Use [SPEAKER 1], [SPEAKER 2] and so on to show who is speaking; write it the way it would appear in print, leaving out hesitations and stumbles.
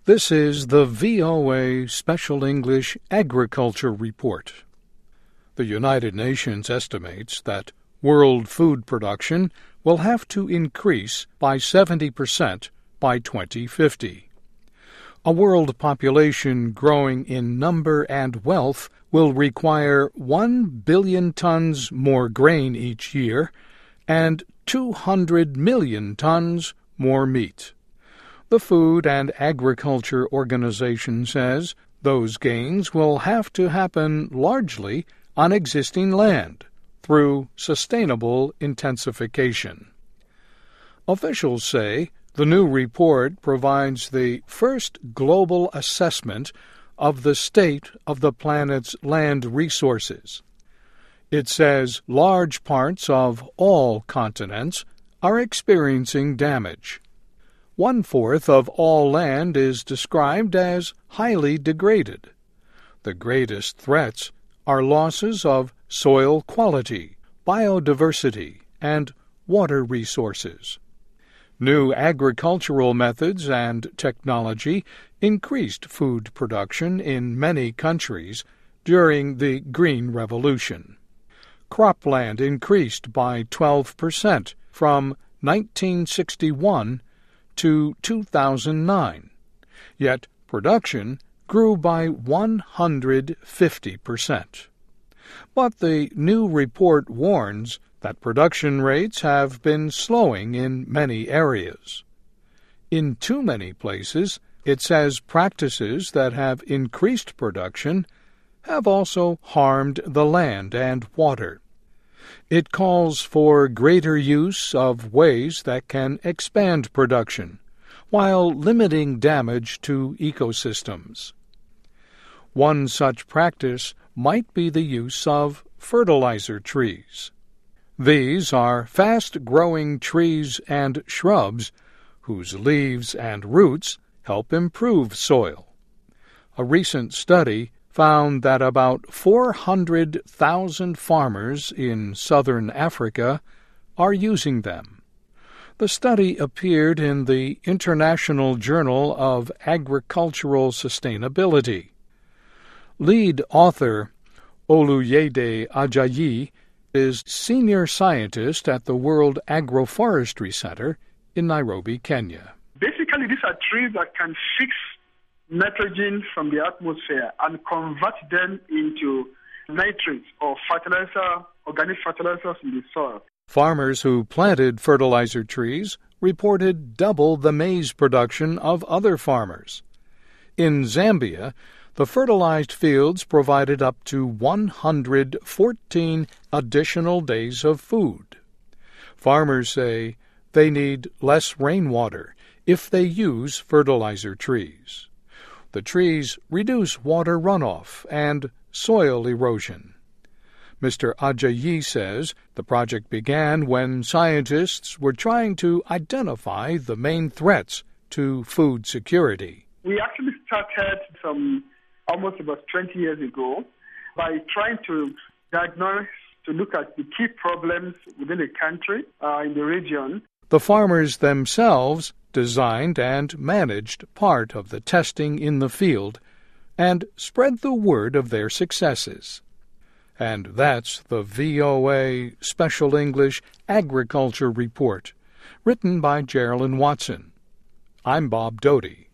[SPEAKER 1] This is the VOA Special English Agriculture Report. The United Nations estimates that world food production will have to increase by 70% by 2050. A world population growing in number and wealth will require 1 billion tons more grain each year and 200 million tons more meat. The Food and Agriculture Organization says those gains will have to happen largely on existing land through sustainable intensification. Officials say the new report provides the first global assessment of the state of the planet's land resources. It says large parts of all continents are experiencing damage. 1/4 of all land is described as highly degraded. The greatest threats are losses of soil quality, biodiversity, and water resources. New agricultural methods and technology increased food production in many countries during the Green Revolution. Cropland increased by 12% from 1961 to 2009, yet production grew by 150%. But the new report warns that production rates have been slowing in many areas. In too many places, it says practices that have increased production have also harmed the land and water. It calls for greater use of ways that can expand production, while limiting damage to ecosystems. One such practice might be the use of fertilizer trees. These are fast-growing trees and shrubs whose leaves and roots help improve soil. A recent study found that about 400,000 farmers in southern Africa are using them. The study appeared in the International Journal of Agricultural Sustainability. Lead author Oluyede Ajayi is senior scientist at the World Agroforestry Center in Nairobi, Kenya.
[SPEAKER 2] Basically, these are trees that can fix nitrogen from the atmosphere and convert them into nitrates or fertilizer, organic fertilizers in the soil.
[SPEAKER 1] Farmers who planted fertilizer trees reported double the maize production of other farmers. In Zambia, the fertilized fields provided up to 114 additional days of food. Farmers say they need less rainwater if they use fertilizer trees. The trees reduce water runoff and soil erosion. Mr. Ajayi says the project began when scientists were trying to identify the main threats to food security.
[SPEAKER 2] We actually started almost about 20 years ago by trying to diagnose, to look at the key problems within the country, in the region.
[SPEAKER 1] The farmers themselves designed and managed part of the testing in the field and spread the word of their successes. And that's the VOA Special English Agriculture Report, written by Geraldine Watson. I'm Bob Doty.